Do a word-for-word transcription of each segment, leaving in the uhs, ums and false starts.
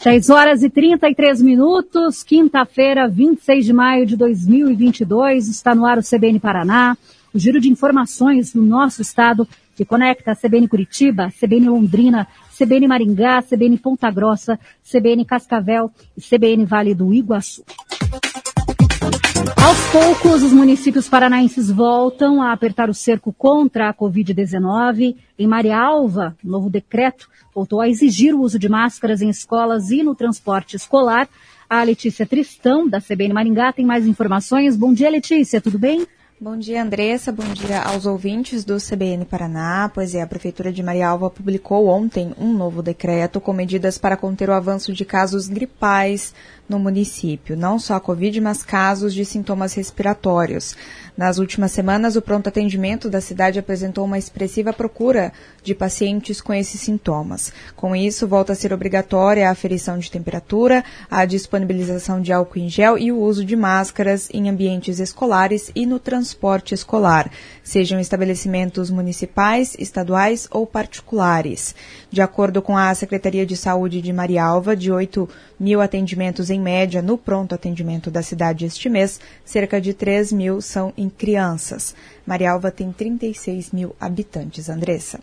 dez horas e trinta e três minutos, quinta-feira, vinte e seis de maio de dois mil e vinte e dois, está no ar o C B N Paraná, o giro de informações do nosso estado, que conecta a C B N Curitiba, C B N Londrina, C B N Maringá, C B N Ponta Grossa, C B N Cascavel e C B N Vale do Iguaçu. Aos poucos, os municípios paranaenses voltam a apertar o cerco contra a covid dezenove. Em Marialva, o novo decreto voltou a exigir o uso de máscaras em escolas e no transporte escolar. A Letícia Tristão, da C B N Maringá, tem mais informações. Bom dia, Letícia, tudo bem? Bom dia, Andressa. Bom dia aos ouvintes do C B N Paraná. Pois é, a Prefeitura de Marialva publicou ontem um novo decreto com medidas para conter o avanço de casos gripais no município. Não só a Covid, mas casos de sintomas respiratórios. Nas últimas semanas, o pronto atendimento da cidade apresentou uma expressiva procura de pacientes com esses sintomas. Com isso, volta a ser obrigatória a aferição de temperatura, a disponibilização de álcool em gel e o uso de máscaras em ambientes escolares e no transporte escolar, sejam estabelecimentos municipais, estaduais ou particulares. De acordo com a Secretaria de Saúde de Marialva, de oito mil atendimentos em média no pronto atendimento da cidade este mês, cerca de três mil são em crianças. Marialva tem trinta e seis mil habitantes. Andressa.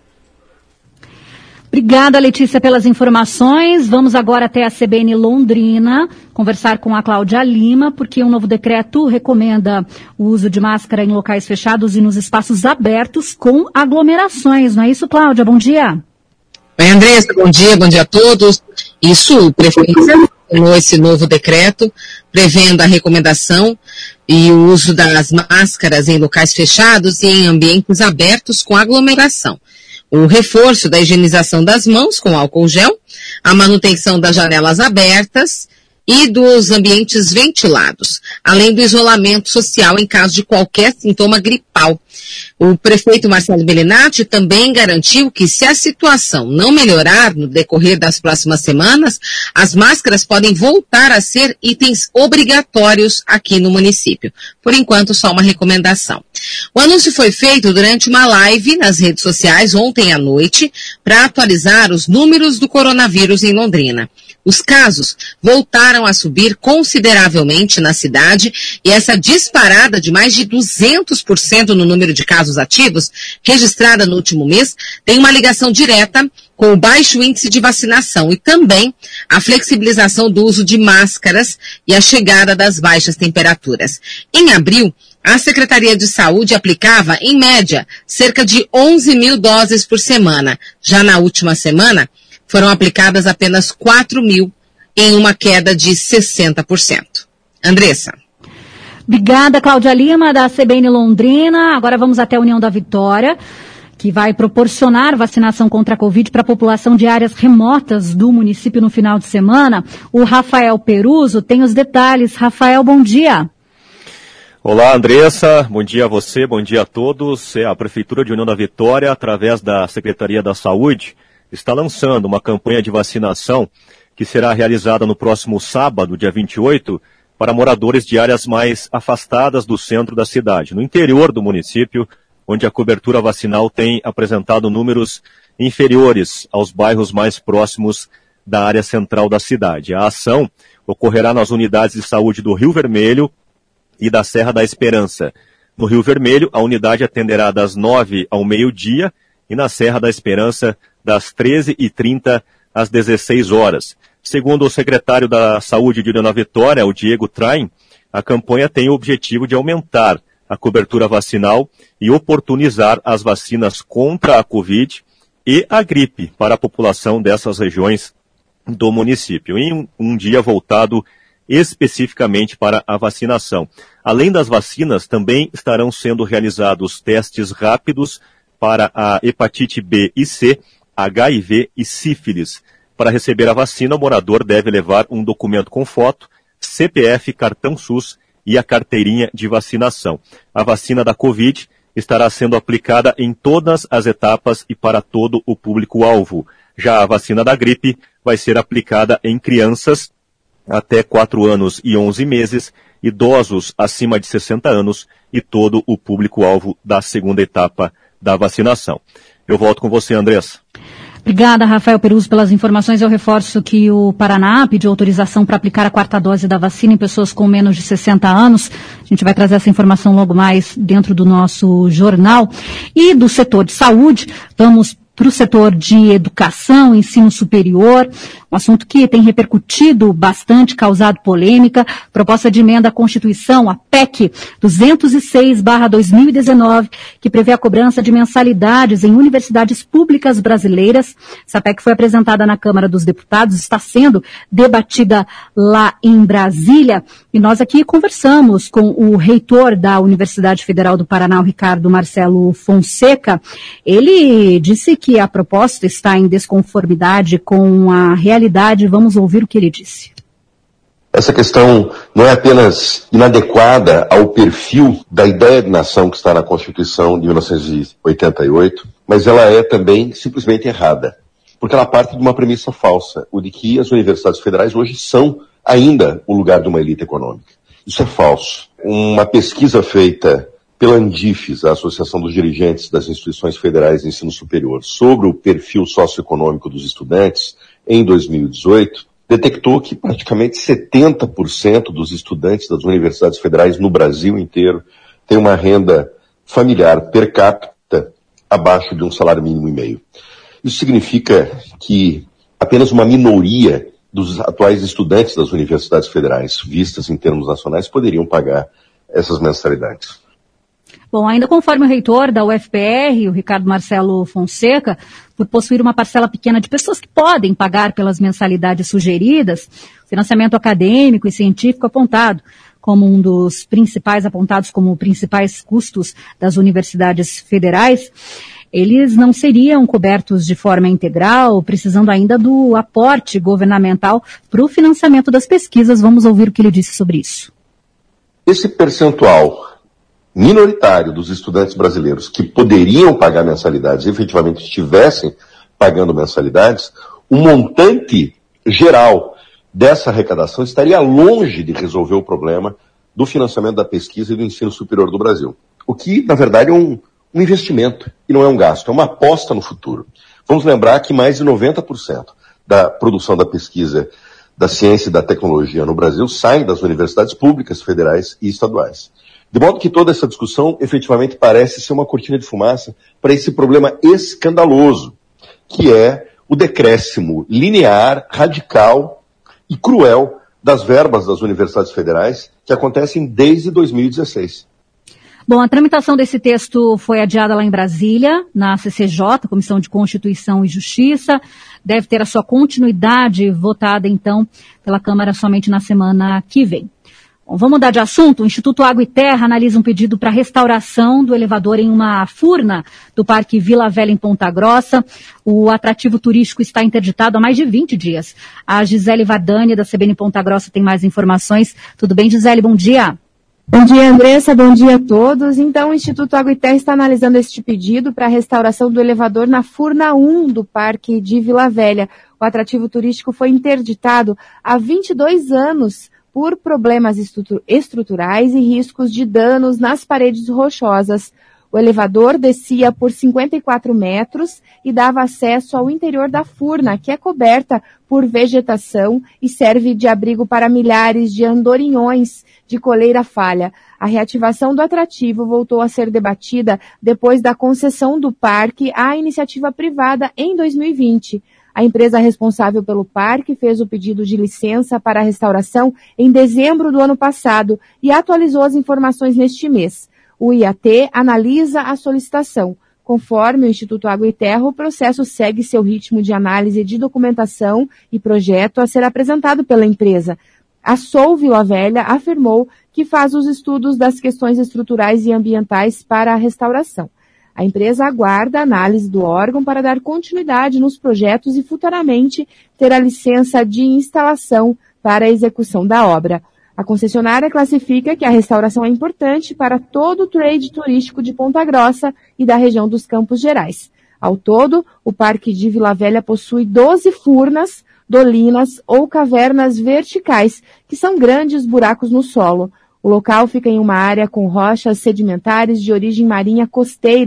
Obrigada, Letícia, pelas informações. Vamos agora até a C B N Londrina conversar com a Cláudia Lima, porque um novo decreto recomenda o uso de máscara em locais fechados e nos espaços abertos com aglomerações. Não é isso, Cláudia? Bom dia. Oi, Andressa, bom dia, bom dia a todos. Isso, o prefeito assinou esse novo decreto, prevendo a recomendação e o uso das máscaras em locais fechados e em ambientes abertos com aglomeração. O reforço da higienização das mãos com álcool gel, a manutenção das janelas abertas e dos ambientes ventilados, além do isolamento social em caso de qualquer sintoma gripal. O prefeito Marcelo Bellinati também garantiu que, se a situação não melhorar no decorrer das próximas semanas, as máscaras podem voltar a ser itens obrigatórios aqui no município. Por enquanto, só uma recomendação. O anúncio foi feito durante uma live nas redes sociais ontem à noite para atualizar os números do coronavírus em Londrina. Os casos voltaram a subir consideravelmente na cidade e essa disparada de mais de duzentos por cento no número de casos ativos, registrada no último mês, tem uma ligação direta com o baixo índice de vacinação e também a flexibilização do uso de máscaras e a chegada das baixas temperaturas. Em abril, a Secretaria de Saúde aplicava, em média, cerca de onze mil doses por semana. Já na última semana, foram aplicadas apenas quatro mil, em uma queda de sessenta por cento. Andressa. Obrigada, Cláudia Lima, da C B N Londrina. Agora vamos até a União da Vitória, que vai proporcionar vacinação contra a Covid para a população de áreas remotas do município no final de semana. O Rafael Peruso tem os detalhes. Rafael, bom dia. Olá, Andressa, bom dia a você, bom dia a todos. É a Prefeitura de União da Vitória, através da Secretaria da Saúde, está lançando uma campanha de vacinação que será realizada no próximo sábado, dia vinte e oito, para moradores de áreas mais afastadas do centro da cidade, no interior do município, onde a cobertura vacinal tem apresentado números inferiores aos bairros mais próximos da área central da cidade. A ação ocorrerá nas unidades de saúde do Rio Vermelho e da Serra da Esperança. No Rio Vermelho, a unidade atenderá das nove ao meio-dia e na Serra da Esperança, das treze e trinta às dezesseis horas. Segundo o secretário da Saúde de União da Vitória, o Diego Traim, a campanha tem o objetivo de aumentar a cobertura vacinal e oportunizar as vacinas contra a Covid e a gripe para a população dessas regiões do município, em um, um dia voltado especificamente para a vacinação. Além das vacinas, também estarão sendo realizados testes rápidos para a hepatite B e C, H I V e sífilis. Para receber a vacina, o morador deve levar um documento com foto, C P F, cartão SUS e a carteirinha de vacinação. A vacina da Covid estará sendo aplicada em todas as etapas e para todo o público-alvo. Já a vacina da gripe vai ser aplicada em crianças até quatro anos e onze meses, idosos acima de sessenta anos e todo o público-alvo da segunda etapa da vacinação. Eu volto com você, Andressa. Obrigada, Rafael Peruzzo, pelas informações. Eu reforço que o Paraná pediu autorização para aplicar a quarta dose da vacina em pessoas com menos de sessenta anos. A gente vai trazer essa informação logo mais dentro do nosso jornal. E do setor de saúde, vamos para o setor de educação, ensino superior, um assunto que tem repercutido bastante, causado polêmica, proposta de emenda à Constituição, a P E C duzentos e seis barra dois mil e dezenove, que prevê a cobrança de mensalidades em universidades públicas brasileiras. Essa P E C foi apresentada na Câmara dos Deputados, está sendo debatida lá em Brasília, e nós aqui conversamos com o reitor da Universidade Federal do Paraná, o Ricardo Marcelo Fonseca. Ele disse que a proposta está em desconformidade com a realidade. Vamos ouvir o que ele disse. Essa questão não é apenas inadequada ao perfil da ideia de nação que está na Constituição de mil novecentos e oitenta e oito, mas ela é também simplesmente errada, porque ela parte de uma premissa falsa, o de que as universidades federais hoje são ainda o lugar de uma elite econômica. Isso é falso. Uma pesquisa feita pela Andifes, a Associação dos Dirigentes das Instituições Federais de Ensino Superior, sobre o perfil socioeconômico dos estudantes em dois mil e dezoito, detectou que praticamente setenta por cento dos estudantes das universidades federais no Brasil inteiro têm uma renda familiar per capita abaixo de um salário mínimo e meio. Isso significa que apenas uma minoria dos atuais estudantes das universidades federais, vistas em termos nacionais, poderiam pagar essas mensalidades. Bom, ainda conforme o reitor da U F P R, o Ricardo Marcelo Fonseca, por possuir uma parcela pequena de pessoas que podem pagar pelas mensalidades sugeridas, o financiamento acadêmico e científico apontado como um dos principais, apontados como principais custos das universidades federais, eles não seriam cobertos de forma integral, precisando ainda do aporte governamental para o financiamento das pesquisas. Vamos ouvir o que ele disse sobre isso. Esse percentual minoritário dos estudantes brasileiros que poderiam pagar mensalidades e efetivamente estivessem pagando mensalidades, o montante geral dessa arrecadação estaria longe de resolver o problema do financiamento da pesquisa e do ensino superior do Brasil. O que, na verdade, é um, um investimento e não é um gasto, é uma aposta no futuro. Vamos lembrar que mais de noventa por cento da produção da pesquisa, da ciência e da tecnologia no Brasil saem das universidades públicas, federais e estaduais. De modo que toda essa discussão efetivamente parece ser uma cortina de fumaça para esse problema escandaloso, que é o decréscimo linear, radical e cruel das verbas das universidades federais, que acontecem desde dois mil e dezesseis. Bom, a tramitação desse texto foi adiada lá em Brasília, na C C J, Comissão de Constituição e Justiça. Deve ter a sua continuidade votada, então, pela Câmara somente na semana que vem. Bom, vamos mudar de assunto. O Instituto Água e Terra analisa um pedido para restauração do elevador em uma furna do Parque Vila Velha, em Ponta Grossa. O atrativo turístico está interditado há mais de vinte dias. A Gisele Vardani, da C B N Ponta Grossa, tem mais informações. Tudo bem, Gisele? Bom dia. Bom dia, Andressa. Bom dia a todos. Então, o Instituto Água e Terra está analisando este pedido para a restauração do elevador na Furna um do Parque de Vila Velha. O atrativo turístico foi interditado há vinte e dois anos por problemas estruturais e riscos de danos nas paredes rochosas. O elevador descia por cinquenta e quatro metros e dava acesso ao interior da furna, que é coberta por vegetação e serve de abrigo para milhares de andorinhões de coleira falha. A reativação do atrativo voltou a ser debatida depois da concessão do parque à iniciativa privada em dois mil e vinte. A empresa responsável pelo parque fez o pedido de licença para a restauração em dezembro do ano passado e atualizou as informações neste mês. O I A T analisa a solicitação. Conforme o Instituto Água e Terra, o processo segue seu ritmo de análise de documentação e projeto a ser apresentado pela empresa. A Sol Vila Velha afirmou que faz os estudos das questões estruturais e ambientais para a restauração. A empresa aguarda a análise do órgão para dar continuidade nos projetos e futuramente ter a licença de instalação para a execução da obra. A concessionária classifica que a restauração é importante para todo o trade turístico de Ponta Grossa e da região dos Campos Gerais. Ao todo, o Parque de Vila Velha possui doze furnas, dolinas ou cavernas verticais, que são grandes buracos no solo. O local fica em uma área com rochas sedimentares de origem marinha costeira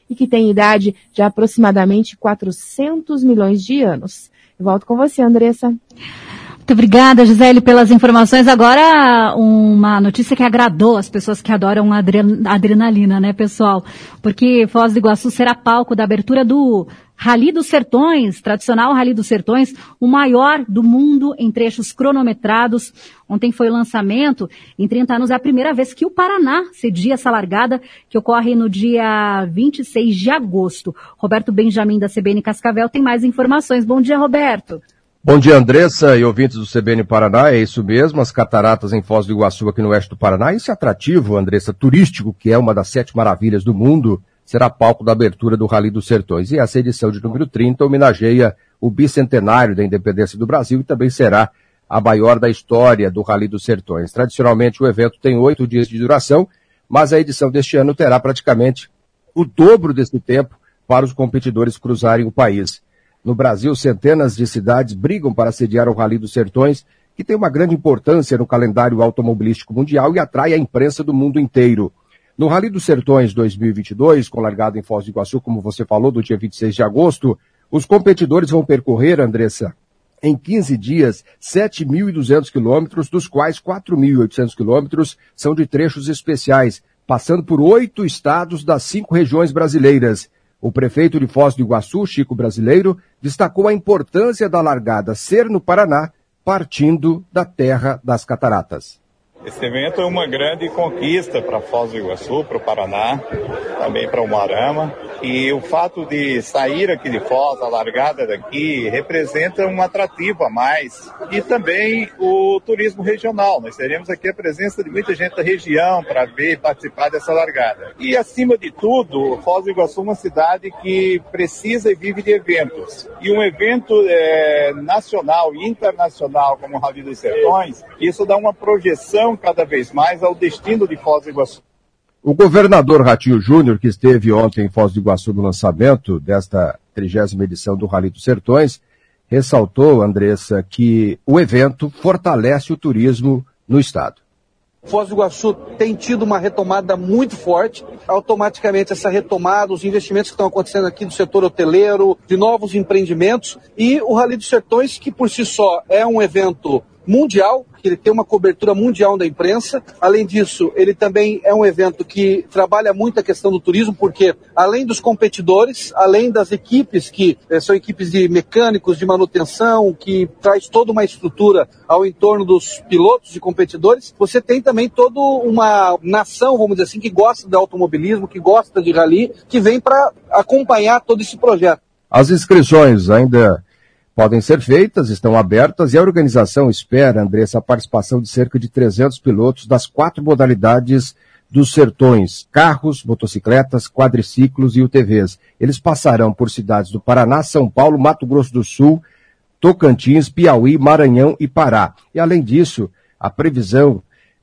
e que tem idade de aproximadamente quatrocentos milhões de anos. Eu volto com você, Andressa. Muito obrigada, Gisele, pelas informações. Agora, uma notícia que agradou as pessoas que adoram adrenalina, né, pessoal? Porque Foz do Iguaçu será palco da abertura do Rally dos Sertões, tradicional Rally dos Sertões, o maior do mundo em trechos cronometrados. Ontem foi o lançamento. Em trinta anos é a primeira vez que o Paraná cedia essa largada, que ocorre no dia vinte e seis de agosto. Roberto Benjamin, da C B N Cascavel, tem mais informações. Bom dia, Roberto. Bom dia, Andressa e ouvintes do C B N Paraná, é isso mesmo, as cataratas em Foz do Iguaçu, aqui no oeste do Paraná. Esse atrativo, Andressa, turístico, que é uma das sete maravilhas do mundo, será palco da abertura do Rally dos Sertões. E essa edição de número trinta homenageia o bicentenário da independência do Brasil e também será a maior da história do Rally dos Sertões. Tradicionalmente o evento tem oito dias de duração, mas a edição deste ano terá praticamente o dobro desse tempo para os competidores cruzarem o país. No Brasil, centenas de cidades brigam para sediar o Rally dos Sertões, que tem uma grande importância no calendário automobilístico mundial e atrai a imprensa do mundo inteiro. No Rally dos Sertões dois mil e vinte e dois, com largada em Foz do Iguaçu, como você falou, do dia vinte e seis de agosto, os competidores vão percorrer, Andressa, em quinze dias, sete mil e duzentos quilômetros, dos quais quatro mil e oitocentos quilômetros são de trechos especiais, passando por oito estados das cinco regiões brasileiras. O prefeito de Foz do Iguaçu, Chico Brasileiro, destacou a importância da largada ser no Paraná, partindo da terra das cataratas. Esse evento é uma grande conquista para Foz do Iguaçu, para o Paraná, também para o Moarama. E o fato de sair aqui de Foz, a largada daqui, representa um atrativo a mais. E também o turismo regional. Nós teremos aqui a presença de muita gente da região para ver e participar dessa largada. E, acima de tudo, Foz do Iguaçu é uma cidade que precisa e vive de eventos. E um evento é, nacional e internacional, como o Rally dos Sertões, isso dá uma projeção cada vez mais ao destino de Foz do Iguaçu. O governador Ratinho Júnior, que esteve ontem em Foz do Iguaçu no lançamento desta trigésima edição do Rally dos Sertões, ressaltou, Andressa, que o evento fortalece o turismo no estado. Foz do Iguaçu tem tido uma retomada muito forte. Automaticamente essa retomada, os investimentos que estão acontecendo aqui do setor hoteleiro, de novos empreendimentos, e o Rally dos Sertões, que por si só é um evento mundial, que ele tem uma cobertura mundial da imprensa. Além disso, ele também é um evento que trabalha muito a questão do turismo, porque além dos competidores, além das equipes que eh, são equipes de mecânicos, de manutenção, que traz toda uma estrutura ao entorno dos pilotos e competidores, você tem também toda uma nação, vamos dizer assim, que gosta de automobilismo, que gosta de rally, que vem para acompanhar todo esse projeto. As inscrições ainda podem ser feitas, estão abertas e a organização espera, Andressa, a participação de cerca de trezentos pilotos das quatro modalidades dos sertões, carros, motocicletas, quadriciclos e U T Vs. Eles passarão por cidades do Paraná, São Paulo, Mato Grosso do Sul, Tocantins, Piauí, Maranhão e Pará. E além disso, a previsão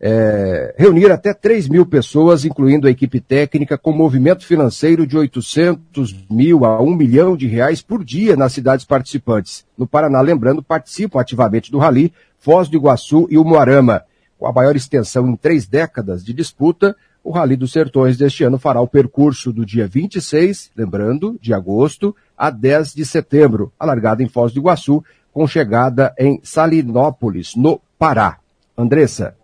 é reunir até três mil pessoas, incluindo a equipe técnica, com movimento financeiro de oitocentos mil a um milhão de reais por dia nas cidades participantes. No Paraná, lembrando, participam ativamente do Rally Foz do Iguaçu e o Moarama. Com a maior extensão em três décadas de disputa, o Rally dos Sertões deste ano fará o percurso do dia vinte e seis, lembrando, de agosto, a dez de setembro, a largada em Foz do Iguaçu, com chegada em Salinópolis, no Pará. Andressa.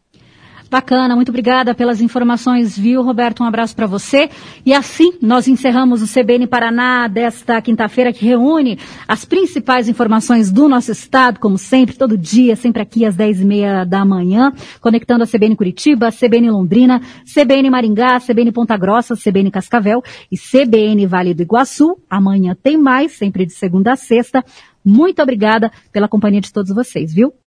Bacana, muito obrigada pelas informações, viu, Roberto? Um abraço para você. E assim, nós encerramos o C B N Paraná desta quinta-feira, que reúne as principais informações do nosso estado, como sempre, todo dia, sempre aqui às dez e meia da manhã, conectando a C B N Curitiba, C B N Londrina, C B N Maringá, C B N Ponta Grossa, C B N Cascavel e C B N Vale do Iguaçu. Amanhã tem mais, sempre de segunda a sexta. Muito obrigada pela companhia de todos vocês, viu?